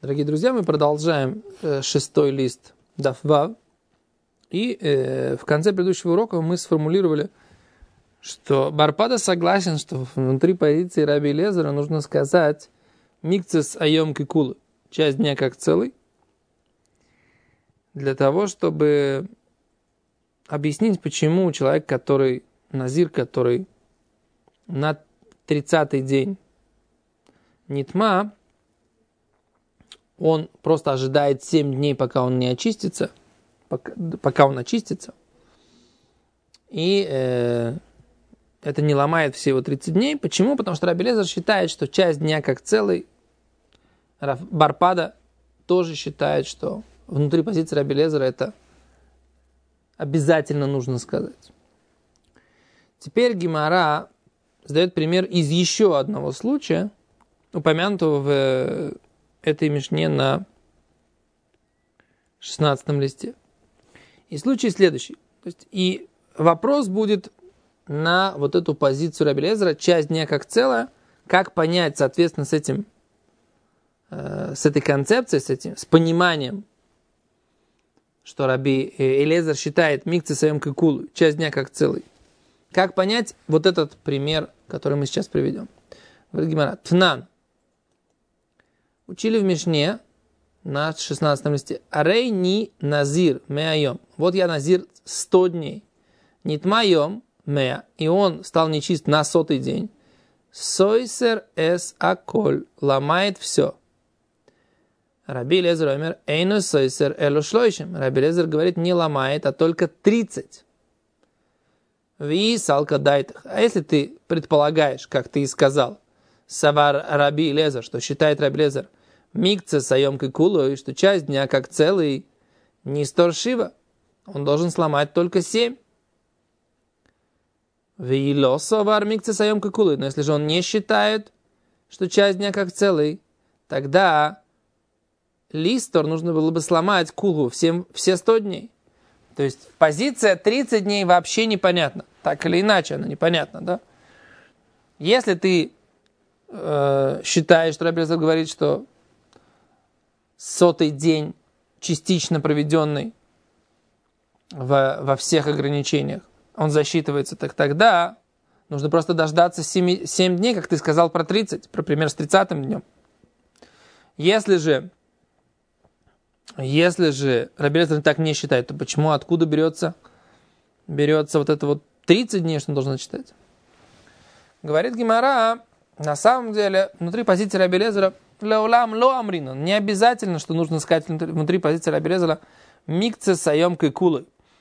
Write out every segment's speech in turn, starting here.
Дорогие друзья, мы продолжаем 6-й лист Даф Вав. И в конце предыдущего урока мы сформулировали, что Барпада согласен, что внутри позиции Раби Элиэзера нужно сказать «микцес айом кикулы» – часть дня как целый, для того, чтобы объяснить, почему человек, который назир, который на 30-й день нитма, он просто ожидает 7 дней, пока он не очистится, пока он очистится. И это не ломает все его 30 дней. Почему? Потому что Раби Элиэзер считает, что часть дня как целый. Барпада тоже считает, что внутри позиции Раби Элиэзера это обязательно нужно сказать. Теперь Гемара сдает пример из еще одного случая, упомянутого в этой мишне на 16 листе. И случай следующий. То есть, и вопрос будет на вот эту позицию Раби Элиэзера, часть дня как целое, как понять, соответственно, с этой концепцией, с пониманием, что Раби Элиэзер считает микцес айом кикулу, часть дня как целый. Как понять вот этот пример, который мы сейчас приведем? Говорит Гемара, Тнан. Учили в Мишне на 16 листе. Арей ни назир меайом. Вот я назир 100 дней. Нитмайом меа. И он стал нечист на 100-й день. Сойсер эс аколь. Ломает все. Раби Элиэзер омер эйну сойсер элу шлойшим. Раби Элиэзер говорит, не ломает, а только 30. Ви салка дайтах. А если ты предполагаешь, как ты и сказал, Савар Раби Элиэзер, что считает Раби Элиэзер, микцес айом кикулу, что часть дня как целый не сторшива, он должен сломать только 7. Ви савар микцес айом кикулу. Но если же он не считает, что часть дня как целый, тогда листор нужно было бы сломать кулу все 100 дней. То есть позиция 30 дней вообще непонятна. Так или иначе она непонятна, да? Если ты считаешь, что Раби Элиэзер говорит, что 100-й день частично проведенный во всех ограничениях, он засчитывается, так тогда нужно просто дождаться 7 дней, как ты сказал про 30, про пример с 30-м днем. Если же Раби Элиэзер так не считает, то почему, откуда берется вот это вот 30 дней, что он должен читать? Говорит Гемара, на самом деле, внутри позиции Раби Элиэзера леулам ло амрина. Не обязательно, что нужно сказать внутри позиции Раби Элиэзера микцес айом кикулы,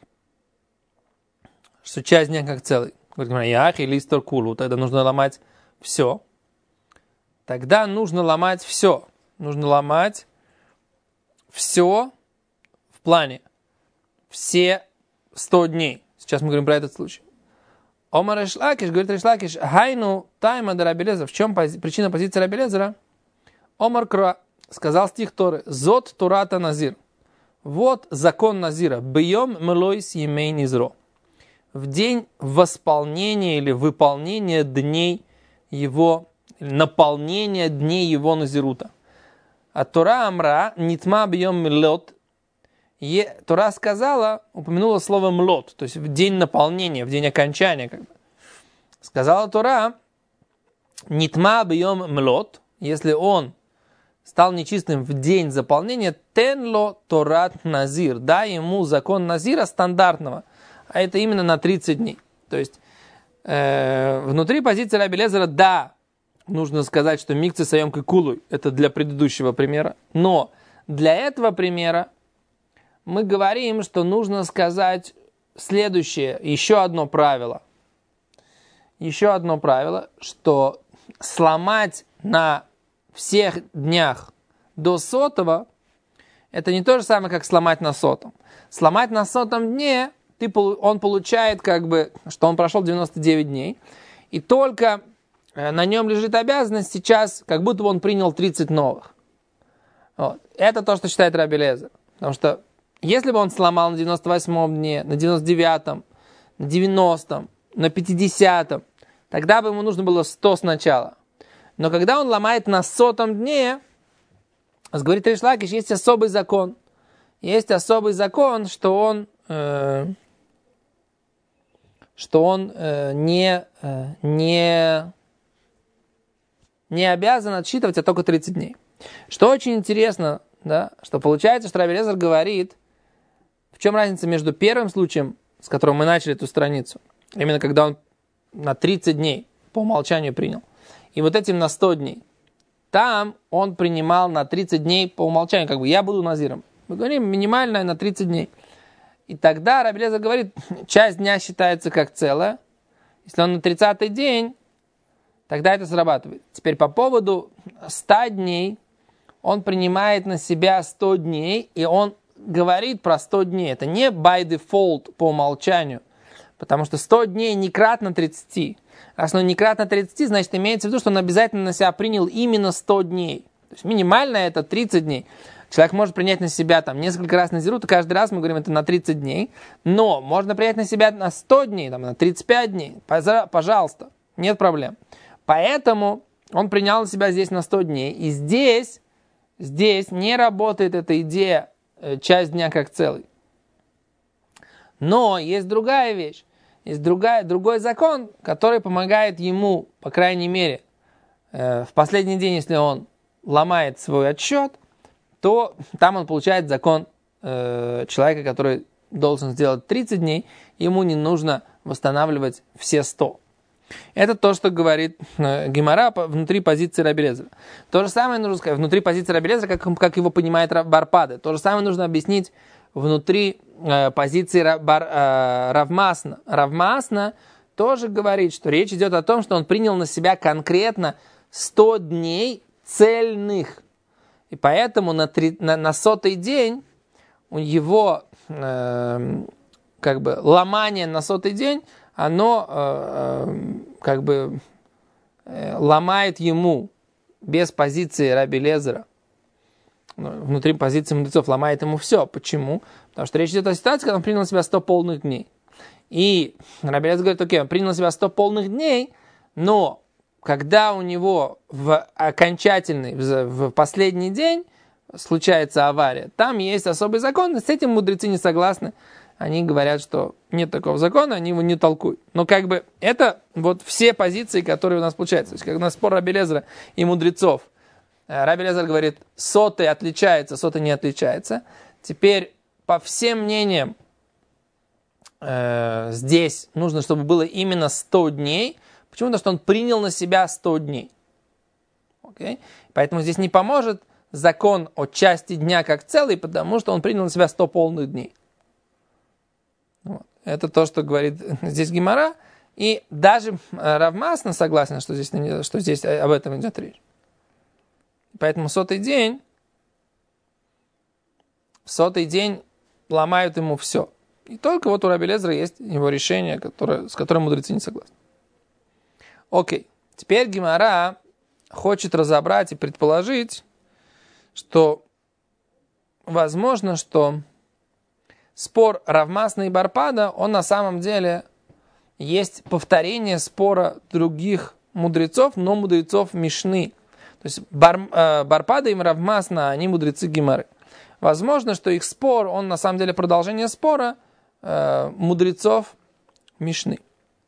что часть дня как целый. Говорит Гемара, ях и листор кулу, тогда нужно ломать все. Тогда нужно ломать все. Нужно ломать все в плане все 100 дней. Сейчас мы говорим про этот случай. Омар Рейш Лакиш, говорит Рейш Лакиш, хайну тайма да Раби Элиэзера. В чем причина позиции Раби Элиэзера? Омар Кра сказал стих Торы, зот турата назир. Вот закон назира. Бьем мелойс емей низро. В день восполнения или выполнения дней его, наполнения дней его назирута. А Тора амра нитма бьем млот. Тора сказала, упомянула слово млот, то есть в день наполнения, в день окончания. Как бы. Сказала Тора, нитма бьем млот, если он стал нечистым в день заполнения, тенло торат назир, дай ему закон назира стандартного, а это именно на 30 дней. То есть внутри позиции Раби Элиэзера, да, нужно сказать, что микцес айом кикулу, это для предыдущего примера, но для этого примера мы говорим, что нужно сказать следующее, еще одно правило, что сломать на всех днях до 100-го, это не то же самое, как сломать на 100-м. Сломать на 100-м дне, он получает, как бы, что он прошел 99 дней, и только на нем лежит обязанность сейчас, как будто бы он принял 30 новых. Вот. Это то, что считает Раби Элиэзер. Потому что если бы он сломал на 98-м дне, на 99-м, на 90-м, на 50-м, тогда бы ему нужно было 100 сначала. Но когда он ломает на 100-м дне, Говорит Рейш Лакиш, есть особый закон. Есть особый закон, что он не обязан отсчитывать, а только 30 дней. Что очень интересно, да, что получается, что Раби Элиэзер говорит, в чем разница между первым случаем, с которым мы начали эту страницу, именно когда он на 30 дней по умолчанию принял, и вот этим на 100 дней. Там он принимал на 30 дней по умолчанию, как бы я буду назиром. Мы говорим минимальное на 30 дней. И тогда Раби Элиэзер говорит, часть дня считается как целое. Если он на 30-й день, тогда это срабатывает. Теперь по поводу 100 дней, он принимает на себя 100 дней, и он говорит про 100 дней. Это не by default по умолчанию, потому что 100 дней не кратно 30. Раз оно не кратно 30, значит имеется в виду, что он обязательно на себя принял именно 100 дней. То есть минимально это 30 дней. Человек может принять на себя там несколько раз назирут, и каждый раз мы говорим это на 30 дней. Но можно принять на себя на 100 дней, там, на 35 дней. Пожалуйста, нет проблем. Поэтому он принял на себя здесь на 100 дней. И здесь не работает эта идея часть дня как целый. Но есть другая вещь. Есть другой закон, который помогает ему, по крайней мере, в последний день, если он ломает свой отсчет, то там он получает закон человека, который должен сделать 30 дней, ему не нужно восстанавливать все 100. Это то, что говорит Гемара внутри позиции Раби Элиэзера. То же самое нужно сказать внутри позиции Раби Элиэзера, как его понимает Бар Пада. То же самое нужно объяснить внутри позиции Рав Масна. Рав Масна тоже говорит, что речь идет о том, что он принял на себя конкретно 100 дней цельных. И поэтому на 100-й день у его как бы ломание на 100-й день, оно как бы ломает ему без позиции Раби Элиэзера. Внутри позиции мудрецов ломает ему все. Почему? Потому что речь идет о ситуации, когда он принял на себя 100 полных дней. И Раби Элиэзер говорит, окей, он принял на себя 100 полных дней, но когда у него в окончательный, в последний день случается авария, там есть особый закон, и с этим мудрецы не согласны. Они говорят, что нет такого закона, они его не толкуют. Но как бы это вот все позиции, которые у нас получаются. То есть, как у нас спор Раби Элиэзера и мудрецов. Раби Элиэзер говорит, 100-й отличается, 100-й не отличается. Теперь, по всем мнениям, здесь нужно, чтобы было именно 100 дней. Почему? Потому что он принял на себя 100 дней. Okay? Поэтому здесь не поможет закон о части дня как целый, потому что он принял на себя 100 полных дней. Вот. Это то, что говорит здесь Гемара. И даже Рав Масна согласен, что здесь об этом идет речь. Поэтому 100-й день ломают ему все. И только вот у Раби Элиэзера есть его решение, с которым мудрецы не согласны. Окей. Теперь Гемара хочет разобрать и предположить, что возможно, что спор Рав Масна и Бар Пада, он на самом деле есть повторение спора других мудрецов, но мудрецов Мишны. То есть Бар Пада и Рав Масна, они мудрецы Гемары. Возможно, что их спор, он на самом деле продолжение спора мудрецов Мишны.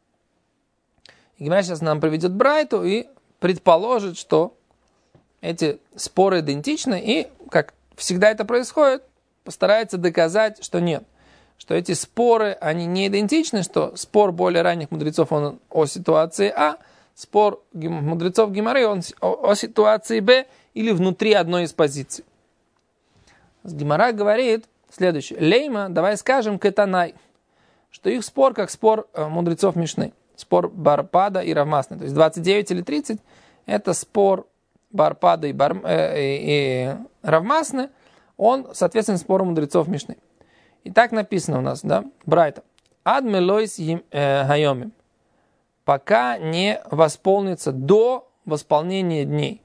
И Гемара сейчас нам приведет Брайту и предположит, что эти споры идентичны, и, как всегда это происходит, постарается доказать, что нет. Что эти споры, они не идентичны, что спор более ранних мудрецов, он о ситуации А, спор мудрецов Гемары, он о ситуации Б, или внутри одной из позиций. Гемара говорит следующее. Лейма, давай скажем, кетанай, что их спор, как спор мудрецов Мишны. Спор Бар Пада и Рав Масны. То есть 29 или 30 это спор Бар Пада и Рав Масны. Он, соответственно, спор мудрецов Мишны. И так написано у нас, да, Брайта. Ад мелойс хайомим. Пока не восполнится до восполнения дней.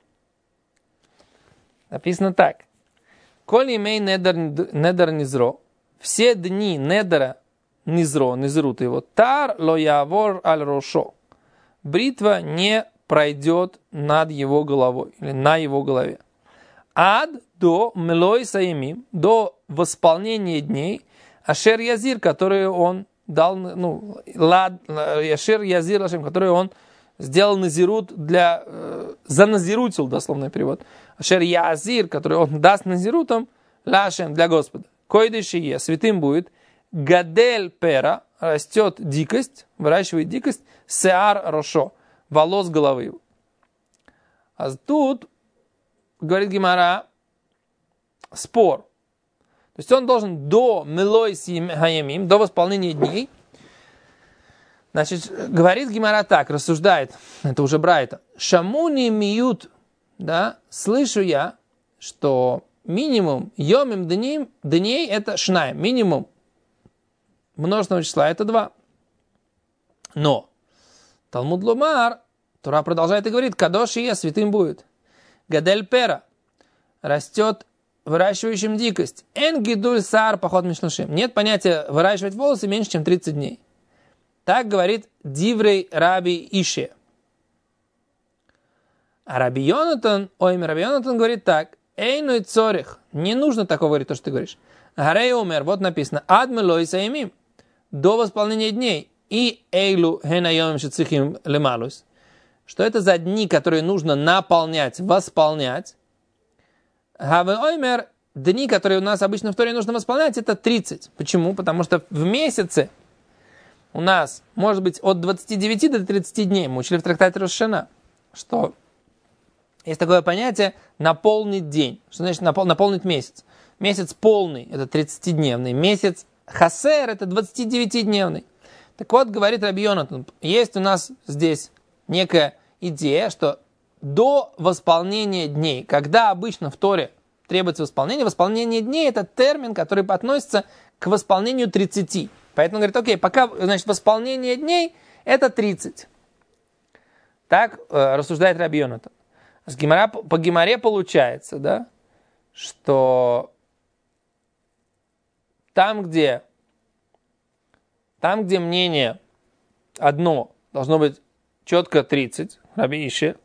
Написано так. Коль имей недер низро. Все дни недера низро, низрут его. Тар ло явор аль рошо. Бритва не пройдет над его головой или на его голове. ад до мелой саимим, до восполнения дней, ашер язир, который он дал, ашер язир Лашем, который он сделал назирут заназирутил, дословный перевод. Ашер язир, который он даст назирутом, Лашем, для Господа. Койдышие, святым будет, гадель пера, растет дикость, выращивает дикость, сеар рошо, волос головы. А тут, говорит Гемара, спор. То есть он должен до мелой хаямим, до восполнения дней. Значит, говорит Гемара так, рассуждает, это уже Брайта. Шамуни миют, да, слышу я, что минимум йомим дней это шнай, минимум множественного числа это 2. Но Талмуд Ломар, Тора продолжает и говорит, кадош ия, святым будет. Гадель пера, растет выращивающим дикость. Эн гидуль саар поход мишлушим. Нет понятия выращивать волосы меньше, чем 30 дней. Так говорит Диврей Раби Ише. А Раби Йонатан говорит так. Эйну и цорих. Не нужно такого говорить, то, что ты говоришь. Гарей умер, вот написано. Ад мелой саимим. До восполнения дней. И эйлу хенайомим шицихим лемалус. Что это за дни, которые нужно наполнять, восполнять. Гаве оймер, дни, которые у нас обычно в Торе нужно восполнять, это 30. Почему? Потому что в месяце у нас может быть от 29 до 30 дней. Мы учили в трактате Рош ха-Шана, что есть такое понятие наполнить день. Что значит наполнить месяц? Месяц полный – это 30-дневный. Месяц хасер – это 29-дневный. Так вот, говорит Раби Йонатан, есть у нас здесь некая идея, что до восполнения дней, когда обычно в Торе требуется восполнение дней – это термин, который относится к восполнению 30. Поэтому говорит, окей, пока, значит, восполнение дней – это 30. Так рассуждает Раби Йонатан. По Гемаре получается, да, что там, где мнение одно должно быть четко 30, Раби Ише,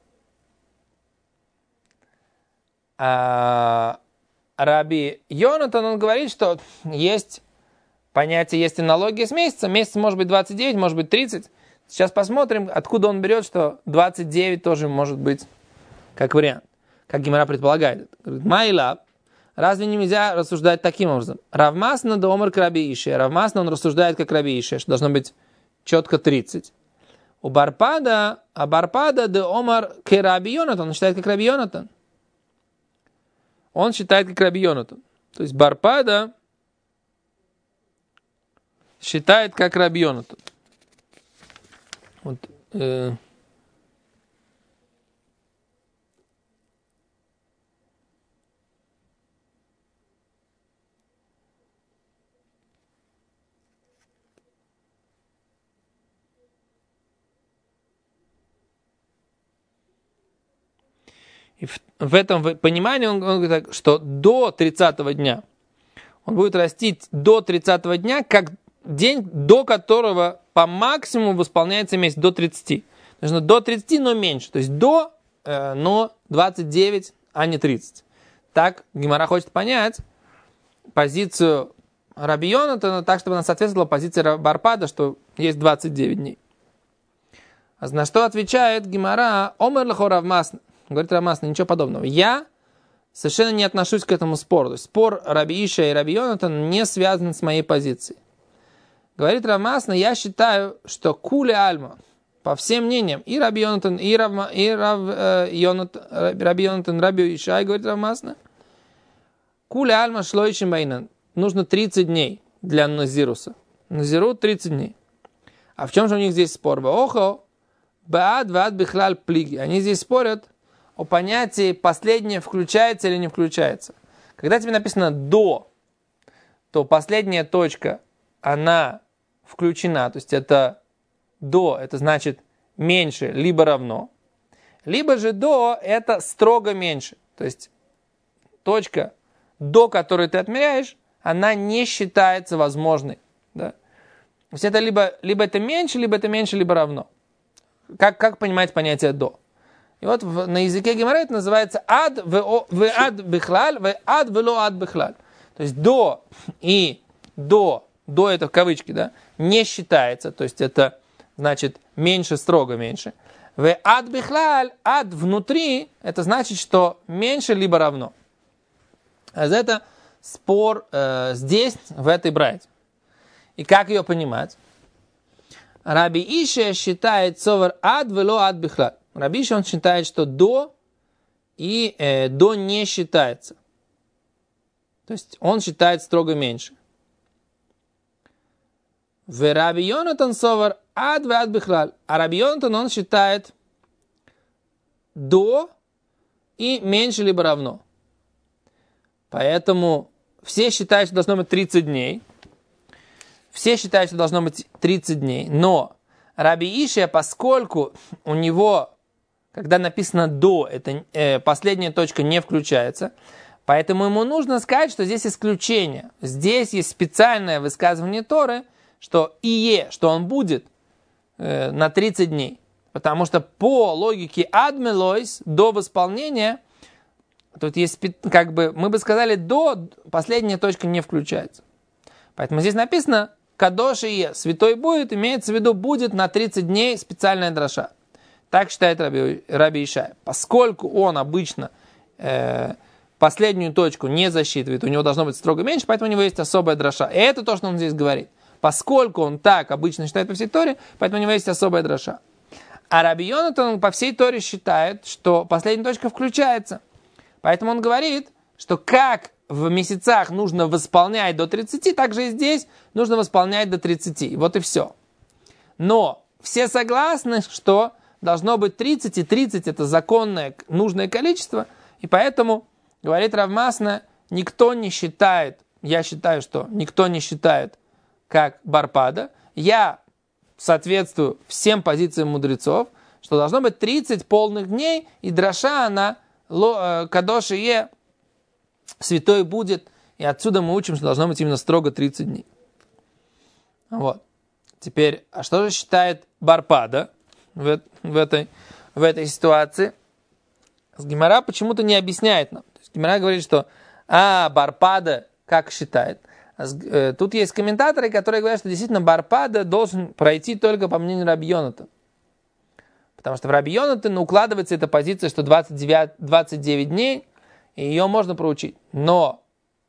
а Раби Йонатан, он говорит, что есть понятие, есть аналогия с месяцем. Месяц может быть 29, может быть 30. Сейчас посмотрим, откуда он берет, что 29 тоже может быть как вариант. Как Гемара предполагает. Говорит, Майла, разве нельзя рассуждать таким образом? Равмасна до омар к Раби Ише. Равмасна, он рассуждает как Раби Ише, что должно быть четко 30. У Барпада де омар к Раби Йонатан. Он считает как Раби Йонатан. Он считает как Раби Йонатан. То есть Барпада считает как Раби Йонатан. Вот, И в этом понимании он говорит так, что до 30-го дня он будет растить до 30-го дня, как день, до которого по максимуму восполняется месяц, до 30. Нужно до 30, но меньше. То есть до, но 29, а не 30. Так Гемара хочет понять позицию Раби Йонатана, так, чтобы она соответствовала позиции Барпада, что есть 29 дней. А на что отвечает Гемара? Омер лахо Равмасна. Говорит Равмасна, ничего подобного. Я совершенно не отношусь к этому спору. То есть спор Раби Иша и Раби Йонатан не связан с моей позицией. Говорит Равмасна, я считаю, что кули альма, по всем мнениям, и Раби Йонатан, и Раби Йонатан, Раби Иша, говорит Равмасна, кули альма шлоишим байнан. Нужно 30 дней для Назируса. Назиру 30 дней. А в чем же у них здесь спор? Охо, баад ваад бихлаль плиги. Они здесь спорят о понятии последнее включается или не включается. Когда тебе написано до, то последняя точка, она включена. То есть это до, это значит меньше, либо равно. Либо же до, это строго меньше. То есть точка, до которой ты отмеряешь, она не считается возможной. Да? То есть это либо это меньше, либо равно. Как понимать понятие до? И вот на языке Гемара это называется ад в ад бихлаль, в ад вело ад бихлаль. То есть до и до это в кавычки, да, не считается. То есть это значит меньше, строго меньше. В ад бихлаль, ад внутри, это значит, что меньше либо равно. А это спор здесь, в этой брайте. И как ее понимать? Раби Иша считает совар ад вело ад бихлаль. Раби Иша, он считает, что до и до не считается. То есть он считает строго меньше. В Раби Йонатан совар ад в ад бихлаль. А Раби Йонатан, он считает до и меньше либо равно. Поэтому все считают, что должно быть 30 дней. Все считают, что должно быть 30 дней. Но Раби Ишия, поскольку у него, когда написано «до», это последняя точка не включается, поэтому ему нужно сказать, что здесь исключение. Здесь есть специальное высказывание Торы, что что он будет на 30 дней. Потому что по логике «адмелойс», до восполнения, тут есть, как бы, мы бы сказали «до», последняя точка не включается. Поэтому здесь написано «кадош ие», святой будет, имеется в виду, будет на 30 дней специальная дроша. Так считает Раби Ишай. Поскольку он обычно последнюю точку не засчитывает, у него должно быть строго меньше, поэтому у него есть особая дроша. И это то, что он здесь говорит. Поскольку он так обычно считает по всей Торе, поэтому у него есть особая дроша. А Раби Йонатан по всей Торе считает, что последняя точка включается. Поэтому он говорит, что как в месяцах нужно восполнять до 30, так же и здесь нужно восполнять до 30. Вот и все. Но все согласны, что должно быть 30, и 30 это законное, нужное количество. И поэтому, говорит Рав Масна, никто не считает, я считаю, что никто не считает, как Барпада. Я соответствую всем позициям мудрецов, что должно быть 30 полных дней, и дроша она, кадош ие, святой будет, и отсюда мы учим, что должно быть именно строго 30 дней. Вот. Теперь, а что же считает Барпада в этой ситуации? Гемара почему-то не объясняет нам. То есть Гемара говорит, что Барпада как считает? Тут есть комментаторы, которые говорят, что действительно Барпада должен пройти только по мнению Раби Йонатана. Потому что в Раби Йонатана укладывается эта позиция, что 29 дней, и ее можно проучить. Но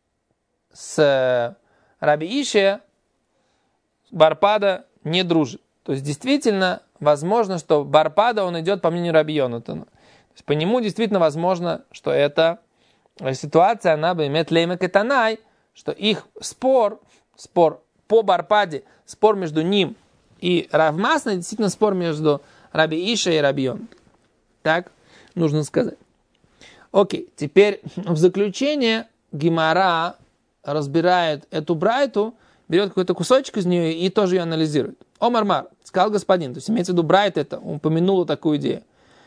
с Раби Ишия Барпада не дружит. То есть действительно возможно, что Барпада он идет по мнению Раби Йонатана. То есть по нему действительно возможно, что эта ситуация, она бы имеет леймек и танай, что их спор по Барпаде, спор между ним и Рав Масна, действительно спор между Раби Иша и Раби Йонатан. Так нужно сказать. Окей, теперь в заключение Гемара разбирает эту брайту, берет какой-то кусочек из нее и тоже ее анализирует. Омар, сказал господин, то есть имеется в виду брайт это, он упомянул такую идею.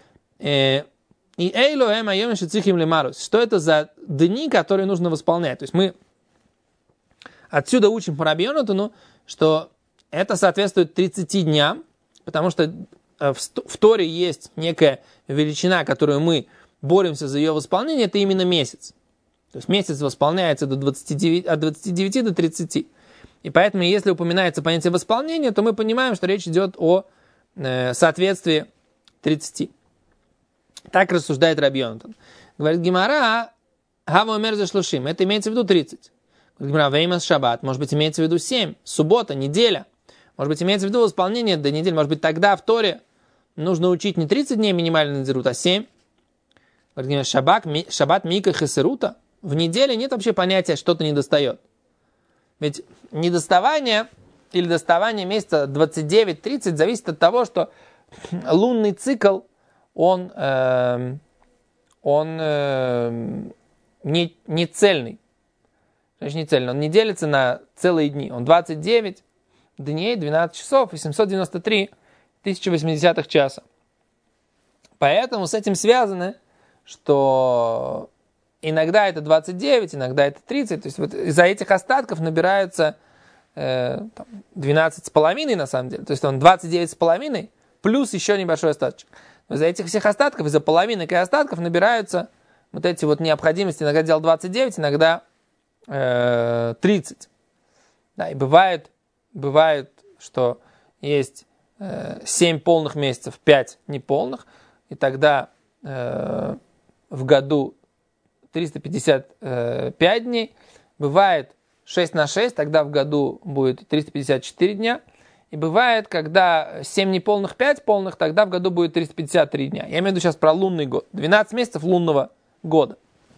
И эйло эм айом шицихим лемарус. Что это за дни, которые нужно восполнять? То есть мы отсюда учим по Раби Йонатану, что это соответствует 30 дням, потому что в Торе есть некая величина, которую мы боремся за ее восполнение, это именно месяц. То есть месяц восполняется от 29 до 30. И поэтому, если упоминается понятие восполнения, то мы понимаем, что речь идет о соответствии 30. Так рассуждает Раби Йонатан. Говорит Гемара, хава омер за шлушим. Это имеется в виду 30. Говорит Гемара, веймас шаббат. Может быть, имеется в виду 7. Суббота, неделя. Может быть, имеется в виду восполнение до недели. Может быть, тогда в Торе нужно учить не 30 дней минимальный надзирут, а 7. Говорит Гемара, шаббат мика хесерута. В неделе нет вообще понятия, что-то недостает. Ведь недоставание или доставание месяца 29-30 зависит от того, что лунный цикл, он не цельный. Значит, не цельный. Он не делится на целые дни. Он 29 дней, 12 часов и 793 1080 часа. Поэтому с этим связано, что иногда это 29, иногда это 30. То есть вот из-за этих остатков набираются 12,5 на самом деле. То есть он 29,5 плюс еще небольшой остаточек. Из-за этих всех остатков, из-за половинок и остатков набираются вот эти вот необходимости. Иногда делал 29, иногда 30. Да, и бывает, что есть 7 полных месяцев, 5 неполных, и тогда в году 355 дней. Бывает 6 на 6, тогда в году будет 354 дня. И бывает, когда 7 неполных, 5 полных, тогда в году будет 353 дня. Я имею в виду сейчас про лунный год. 12 месяцев лунного года.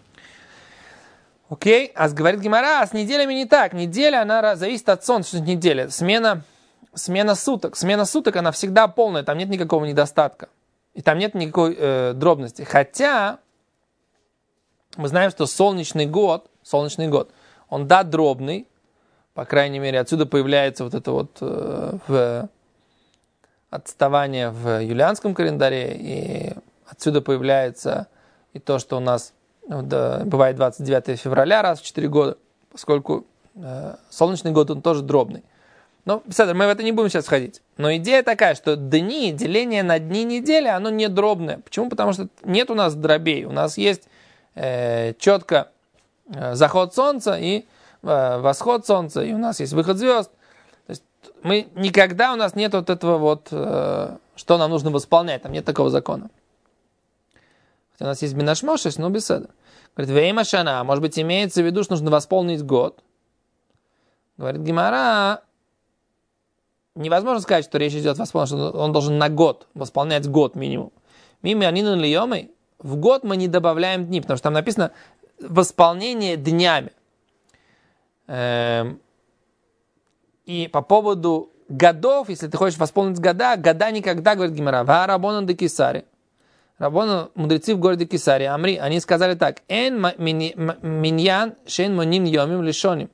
Окей, а говорит Гемара, а с неделями не так. Неделя, она зависит от солнца. Что неделя? Смена суток. Смена суток, она всегда полная, там нет никакого недостатка. И там нет никакой дробности. Хотя мы знаем, что солнечный год, он дробный. По крайней мере, отсюда появляется вот это вот отставание в юлианском календаре. И отсюда появляется и то, что у нас бывает 29 февраля раз в 4 года, поскольку солнечный год, он тоже дробный. Но, мы в это не будем сейчас входить. Но идея такая, что дни, деление на дни недели, оно не дробное. Почему? Потому что нет у нас дробей. У нас есть четко заход солнца и восход солнца, и у нас есть выход звезд. То есть никогда у нас нет вот этого вот, что нам нужно восполнять. Там нет такого закона. Хотя у нас есть Бинашмошес, но беседа. Говорит, вейма шана, может быть, имеется в виду, что нужно восполнить год. Говорит Гемара, невозможно сказать, что речь идет о восполнении, что он должен на год восполнять год минимум. Мими анину льемой, в год мы не добавляем дни, потому что там написано восполнение днями. И по поводу годов, если ты хочешь восполнить года никогда, говорит Гемара, ва рабонан де Кисари. Рабоны, мудрецы в городе Кисари, Амри, они сказали так, эн миньян шен моним йомим лишоним.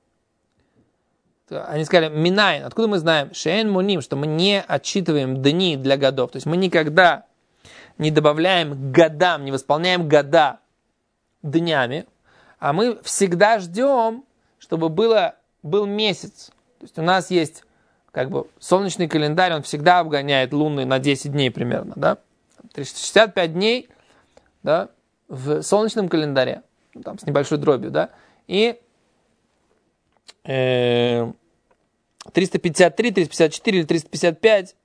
Они сказали, минайн, откуда мы знаем, шен моним, что мы не отсчитываем дни для годов. То есть мы никогда не добавляем годам, не восполняем года днями, а мы всегда ждем, чтобы был месяц. То есть у нас есть солнечный календарь, он всегда обгоняет лунный на 10 дней примерно, да? 365 дней, да, в солнечном календаре, там с небольшой дробью, да, и 353, 354 или 355,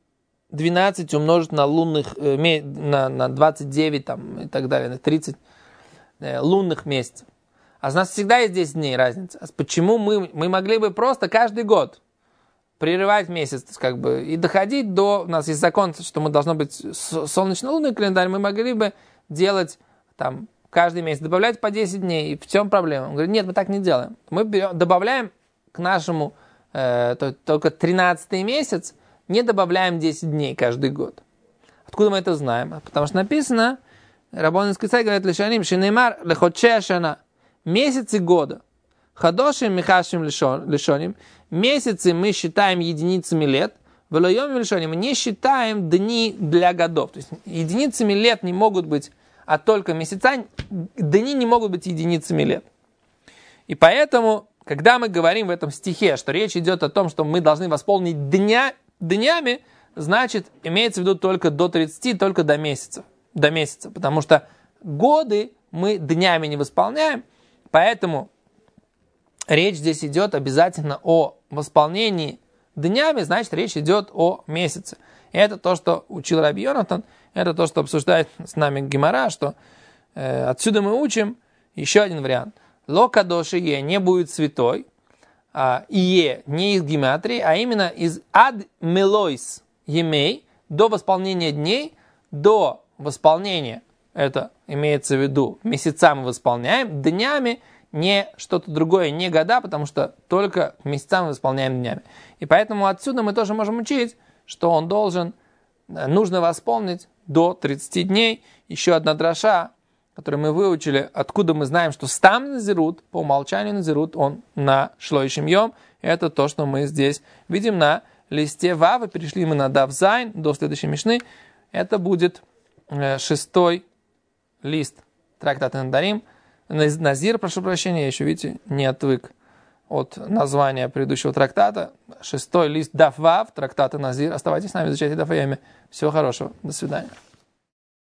12 умножить на лунных, на 29 там, и так далее, на 30 лунных месяцев. А у нас всегда есть 10 дней разница. Почему мы могли бы просто каждый год прерывать месяц, и доходить до... У нас есть закон, что мы должно быть солнечно-лунный календарь, мы могли бы делать там каждый месяц, добавлять по 10 дней, и в чем проблема? Он говорит, нет, мы так не делаем. Мы добавляем к нашему только 13-й месяц, не добавляем 10 дней каждый год. Откуда мы это знаем? Потому что написано, Раббан из Кицай говорит, лишаним шинеймар лехотше шана, месяцы года. Хадошим михашим лишоним, месяцы мы считаем единицами лет, велойом лишоним, мы не считаем дни для годов. То есть единицами лет не могут быть, а только месяца, дни не могут быть единицами лет. И поэтому, когда мы говорим в этом стихе, что речь идет о том, что мы должны восполнить днями, значит, имеется в виду только до 30, только до месяца, потому что годы мы днями не восполняем, поэтому речь здесь идет обязательно о восполнении днями, значит, речь идет о месяце. И это то, что учил Раби Йонатан, это то, что обсуждает с нами Гемара, что отсюда мы учим еще один вариант. Ло кадош ие не будет святой, ие не из гематрии, а именно из ад мелойс емей, до восполнения дней, до восполнения, это имеется в виду, месяца мы восполняем, днями не что-то другое, не года, потому что только месяца мы восполняем днями. И поэтому отсюда мы тоже можем учить, что нужно восполнить до 30 дней. Еще одна дроша, которую мы выучили, откуда мы знаем, что стам назирут, по умолчанию назирут, он на шлоишем йом. Это то, что мы здесь видим на листе Вава. Перешли мы на Дав Зайн до следующей мишны. Это будет 6-й лист трактата Надарим. Назир, прошу прощения, я еще, видите, не отвык от названия предыдущего трактата. 6-й лист Даф Вав, трактата Назир. Оставайтесь с нами, изучайте Даф Йоми. Всего хорошего. До свидания.